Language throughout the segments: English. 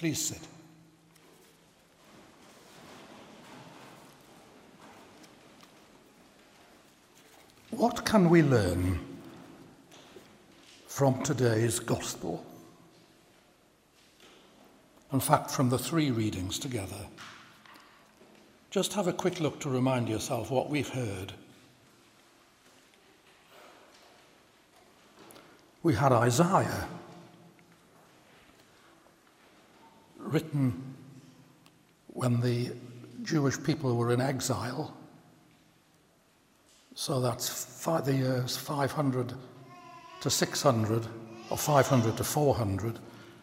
Please sit. What can we learn from today's Gospel? In fact, from the three readings together. Just have a quick look to remind yourself what we've heard. We had Isaiah, written when the Jewish people were in exile. So that's the years 500 to 600, or 500 to 400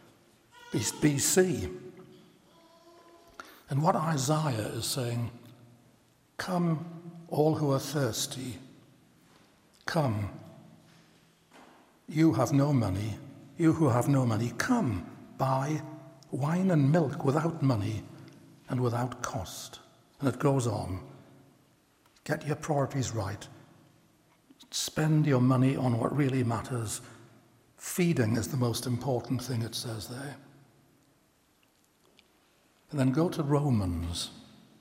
BC. And what Isaiah is saying, come, all who are thirsty, come. You have no money, you who have no money, come, buy wine and milk without money and without cost. And it goes on. Get your priorities right. Spend your money on what really matters. Feeding is the most important thing, it says there. And then go to Romans.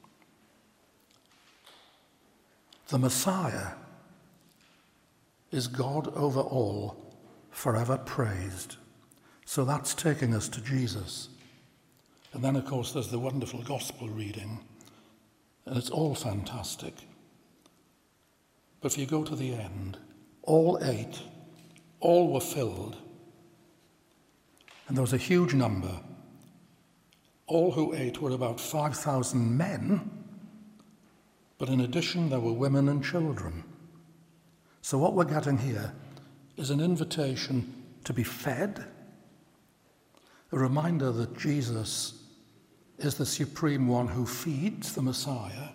The Messiah is God over all, forever praised. So that's taking us to Jesus. And then, of course, there's the wonderful gospel reading, and it's all fantastic. But if you go to the end, all ate, all were filled, and there was a huge number. All who ate were about 5,000 men, but in addition there were women and children. So what we're getting here is an invitation to be fed, a reminder that Jesus is the supreme one who feeds, the Messiah.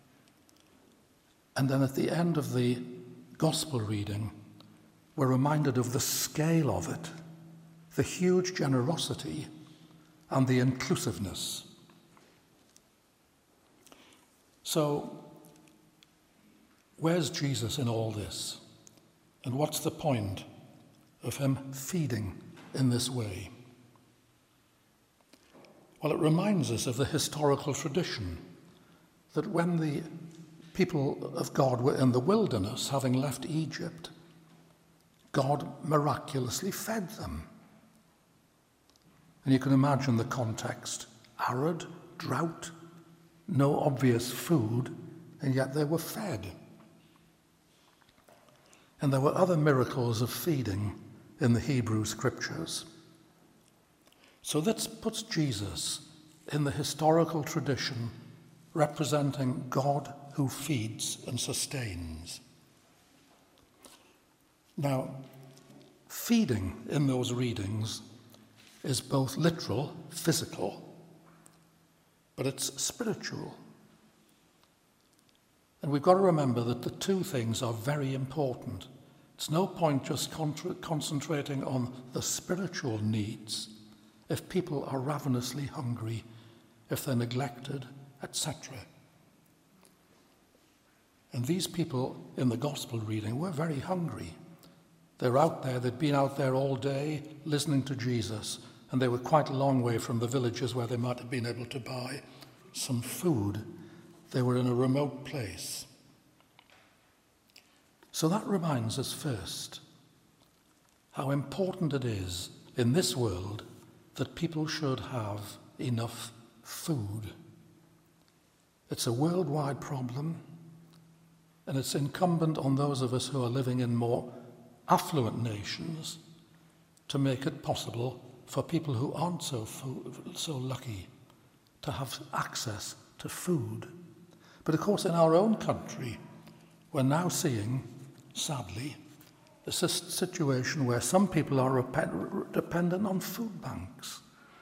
And then at the end of the gospel reading, we're reminded of the scale of it, the huge generosity and the inclusiveness. So, where's Jesus in all this? And what's the point of him feeding in this way? Well, it reminds us of the historical tradition that when the people of God were in the wilderness, having left Egypt, God miraculously fed them. And you can imagine the context: arid, drought, no obvious food, and yet they were fed. And there were other miracles of feeding in the Hebrew scriptures. So this puts Jesus in the historical tradition representing God who feeds and sustains. Now, feeding in those readings is both literal, physical, but it's spiritual. And we've got to remember that the two things are very important. It's no point just concentrating on the spiritual needs if people are ravenously hungry, if they're neglected, etc. And these people in the gospel reading were very hungry. They're out there, they'd been out there all day listening to Jesus, and they were quite a long way from the villages where they might have been able to buy some food. They were in a remote place. So that reminds us first how important it is in this world that people should have enough food. It's a worldwide problem, and it's incumbent on those of us who are living in more affluent nations to make it possible for people who aren't so lucky to have access to food. But of course, in our own country, we're now seeing, sadly, a situation where some people are dependent on food banks.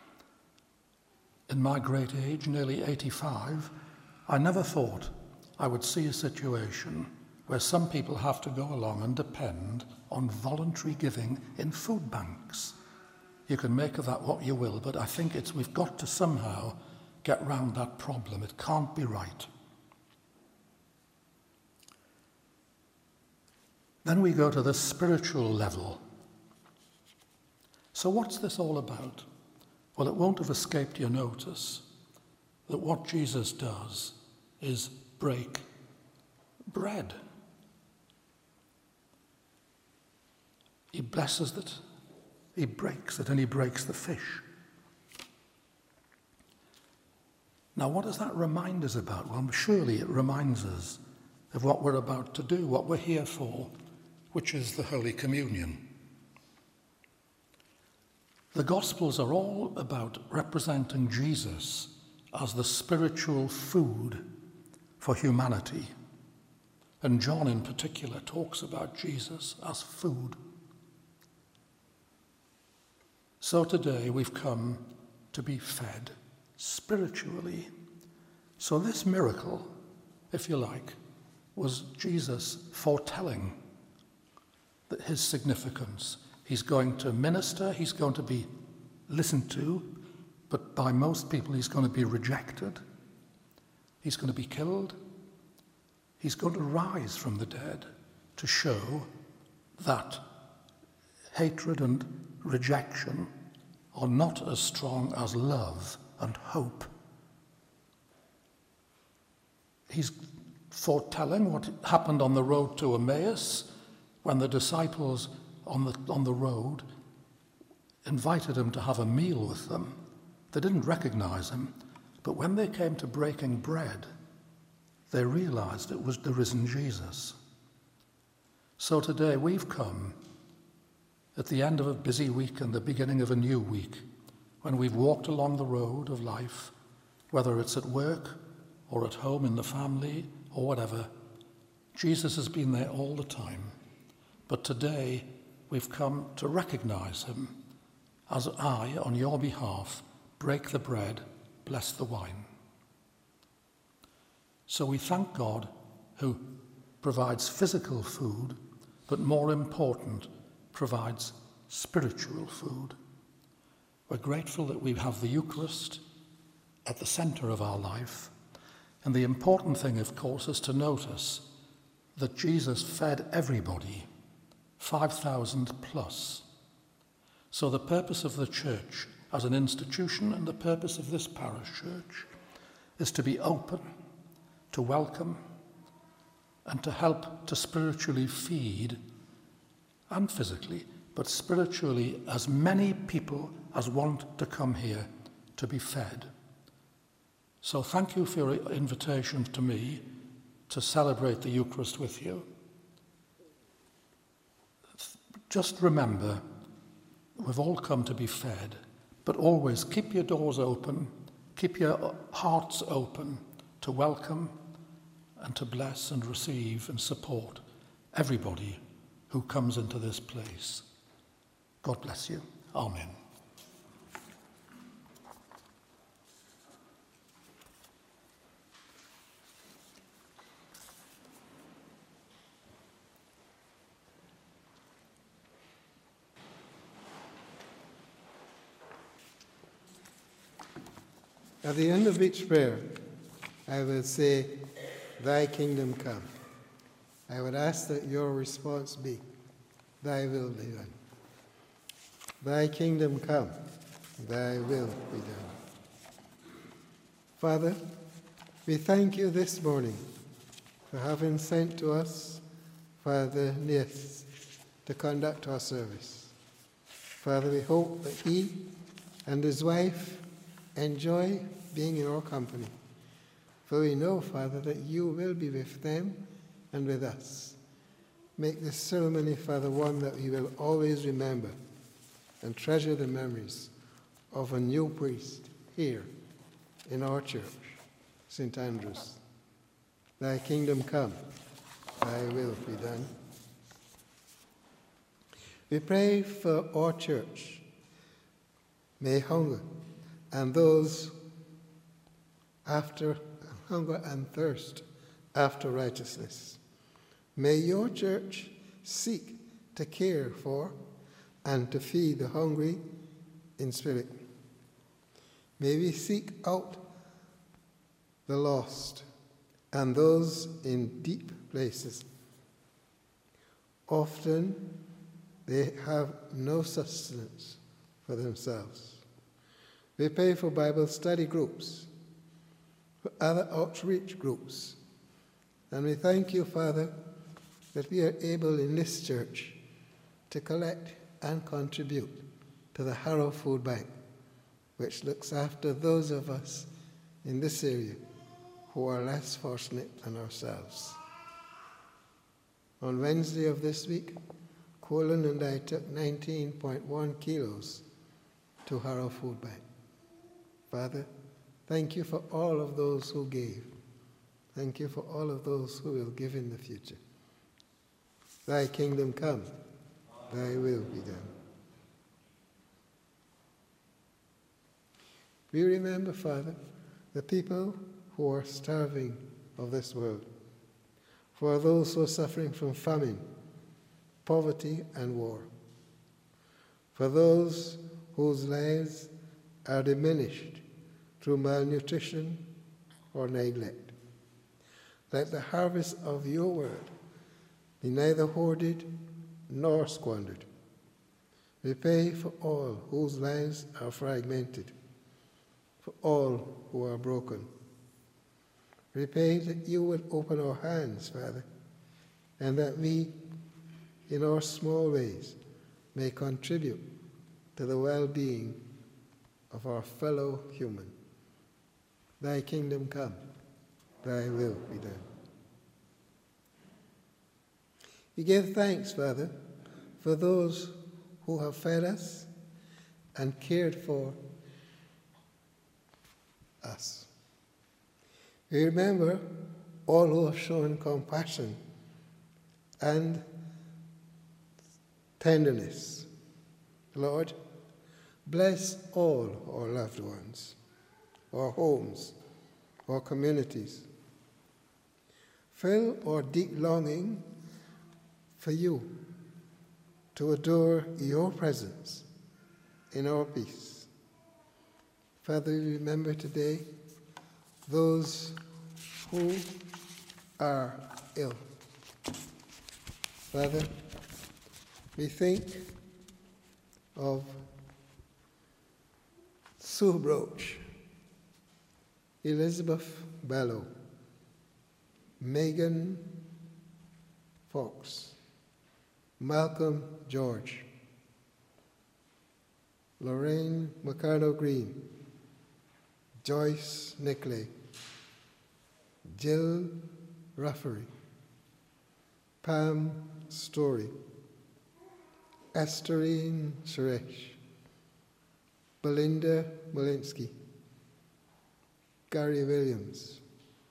In my great age, nearly 85, I never thought I would see a situation where some people have to go along and depend on voluntary giving in food banks. You can make of that what you will, but I think we've got to somehow get round that problem. It can't be right. Then we go to the spiritual level. So what's this all about? Well, it won't have escaped your notice that what Jesus does is break bread. He blesses it, he breaks it, and he breaks the fish. Now, what does that remind us about? Well, surely it reminds us of what we're about to do, what we're here for, which is the Holy Communion. The Gospels are all about representing Jesus as the spiritual food for humanity. And John in particular talks about Jesus as food. So today we've come to be fed spiritually. So this miracle, if you like, was Jesus foretelling that his significance. He's going to minister, he's going to be listened to, but by most people he's going to be rejected. He's going to be killed. He's going to rise from the dead to show that hatred and rejection are not as strong as love and hope. He's foretelling what happened on the road to Emmaus when the disciples on the road invited him to have a meal with them. They didn't recognize him, but when they came to breaking bread, they realized it was the risen Jesus. So today we've come at the end of a busy week and the beginning of a new week, when we've walked along the road of life, whether it's at work or at home in the family or whatever. Jesus has been there all the time. But today we've come to recognize him as I, on your behalf, break the bread, bless the wine. So we thank God who provides physical food, but more important, provides spiritual food. We're grateful that we have the Eucharist at the center of our life. And the important thing, of course, is to notice that Jesus fed everybody, 5,000 plus. So the purpose of the church as an institution and the purpose of this parish church is to be open, to welcome, and to help to spiritually feed, and physically, but spiritually, as many people as want to come here to be fed. So thank you for your invitation to me to celebrate the Eucharist with you. Just remember, we've all come to be fed, but always keep your doors open, keep your hearts open to welcome and to bless and receive and support everybody who comes into this place. God bless you. Amen. At the end of each prayer, I will say, "Thy kingdom come." I would ask that your response be, "Thy will be done." Thy kingdom come, thy will be done. Father, we thank you this morning for having sent to us Father Nias to conduct our service. Father, we hope that he and his wife enjoy being in our company. For we know, Father, that you will be with them and with us. Make this ceremony, Father, one that we will always remember and treasure the memories of a new priest here in our church, St. Andrew's. Thy kingdom come, thy will be done. We pray for our church. May hunger and those after hunger and thirst after righteousness. May your church seek to care for and to feed the hungry in spirit. May we seek out the lost and those in deep places. Often they have no sustenance for themselves. We pray for Bible study groups, for other outreach groups. And we thank you, Father, that we are able in this church to collect and contribute to the Harrow Food Bank, which looks after those of us in this area who are less fortunate than ourselves. On Wednesday of this week, Colin and I took 19.1 kilos to Harrow Food Bank. Father, thank you for all of those who gave. Thank you for all of those who will give in the future. Thy kingdom come, thy will be done. We remember, Father, the people who are starving of this world, for those who are suffering from famine, poverty, and war, for those whose lives are diminished through malnutrition or neglect. Let the harvest of your word be neither hoarded nor squandered. We pray for all whose lives are fragmented, for all who are broken. We pray that you would open our hands, Father, and that we, in our small ways, may contribute to the well-being of our fellow human. Thy kingdom come, thy will be done. We give thanks, Father, for those who have fed us and cared for us. We remember all who have shown compassion and tenderness. Lord, bless all our loved ones, our homes, our communities. Fill our deep longing for you to adore your presence in our peace. Father, we remember today those who are ill. Father, we think of Sue Broach, Elizabeth Bellow, Megan Fox, Malcolm George, Lorraine McCarno Green, Joyce Nickley, Jill Rafferty, Pam Story, Esterine Suresh, Belinda Malinsky, Gary Williams,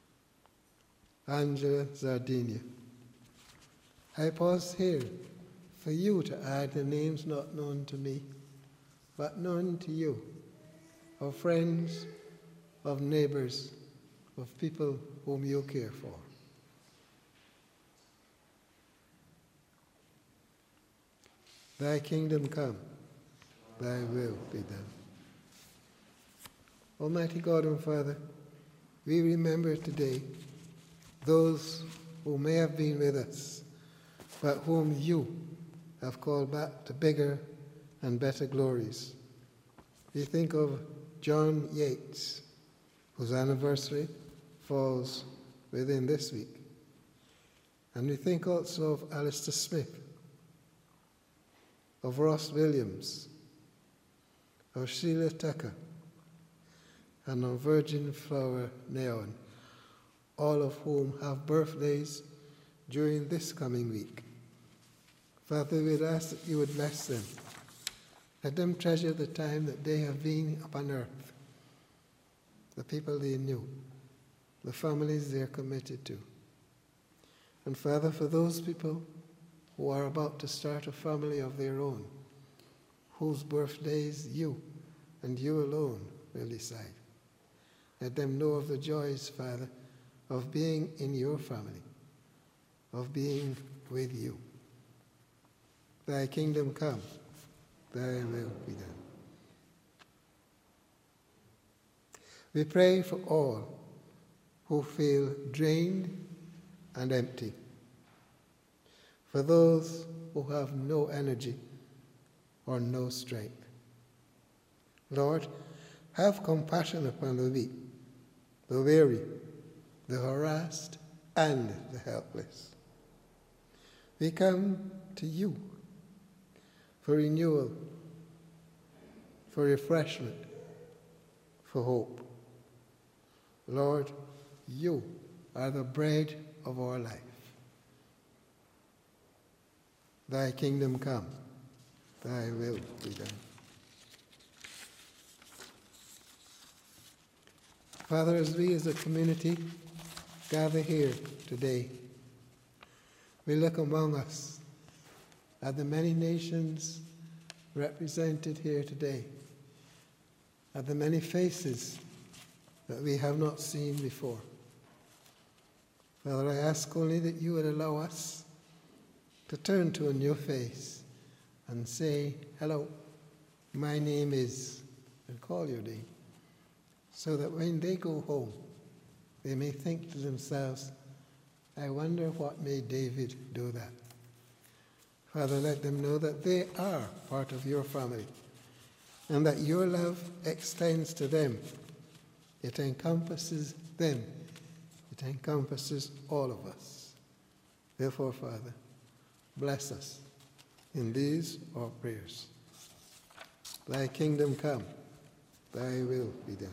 Angela Zardinia. I pause here for you to add the names not known to me, but known to you, of friends, of neighbors, of people whom you care for. Thy kingdom come, thy will be done. Almighty God and Father, we remember today those who may have been with us, but whom you have called back to bigger and better glories. We think of John Yates, whose anniversary falls within this week. And we think also of Alistair Smith, of Ross Williams, of Sheila Tucker, and of Virgin Flower Neon, all of whom have birthdays during this coming week. Father, we'd ask that you would bless them. Let them treasure the time that they have been upon earth, the people they knew, the families they are committed to. And Father, for those people who are about to start a family of their own, whose birthdays you and you alone will decide, let them know of the joys, Father, of being in your family, of being with you. Thy kingdom come, thy will be done. We pray for all who feel drained and empty, for those who have no energy or no strength. Lord, have compassion upon the weak, the weary, the harassed, and the helpless. We come to you for renewal, for refreshment, for hope. Lord, you are the bread of our life. Thy kingdom come, thy will be done. Father, as we as a community gather here today, we look among us at the many nations represented here today, at the many faces that we have not seen before. Father, I ask only that you would allow us to turn to a new face and say, hello, my name is, and call your name, so that when they go home, they may think to themselves, I wonder what made David do that. Father, let them know that they are part of your family and that your love extends to them. It encompasses them. It encompasses all of us. Therefore, Father, bless us in these our prayers. Thy kingdom come, thy will be done.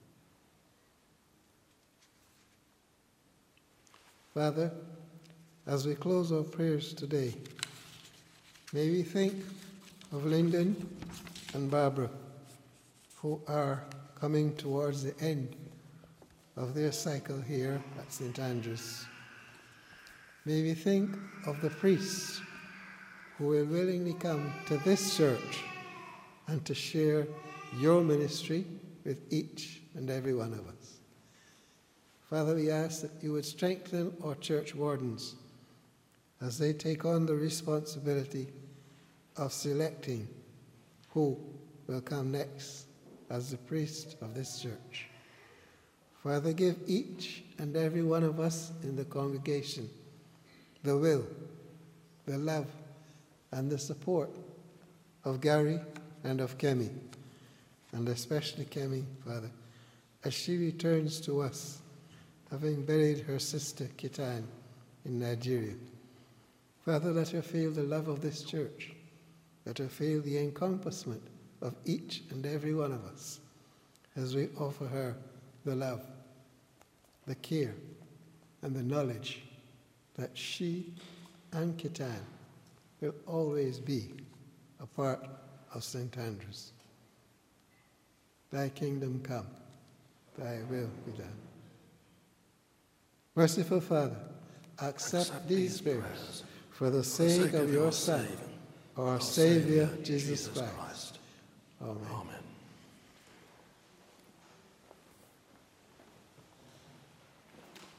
Father, as we close our prayers today, may we think of Lyndon and Barbara, who are coming towards the end of their cycle here at St. Andrews. May we think of the priests who will willingly come to this church and to share your ministry with each and every one of us. Father, we ask that you would strengthen our church wardens as they take on the responsibility of selecting who will come next as the priest of this church. Father, give each and every one of us in the congregation the will, the love, and the support of Gary and of Kemi, and especially Kemi, Father, as she returns to us, having buried her sister Kitan in Nigeria. Father, let her feel the love of this church. Let her feel the encompassment of each and every one of us as we offer her the love, the care, and the knowledge that she and Kitan will always be a part of St. Andrews. Thy kingdom come, thy will be done. Merciful Father, accept these prayers for the sake of your Son, our Saviour, Jesus Christ. Amen.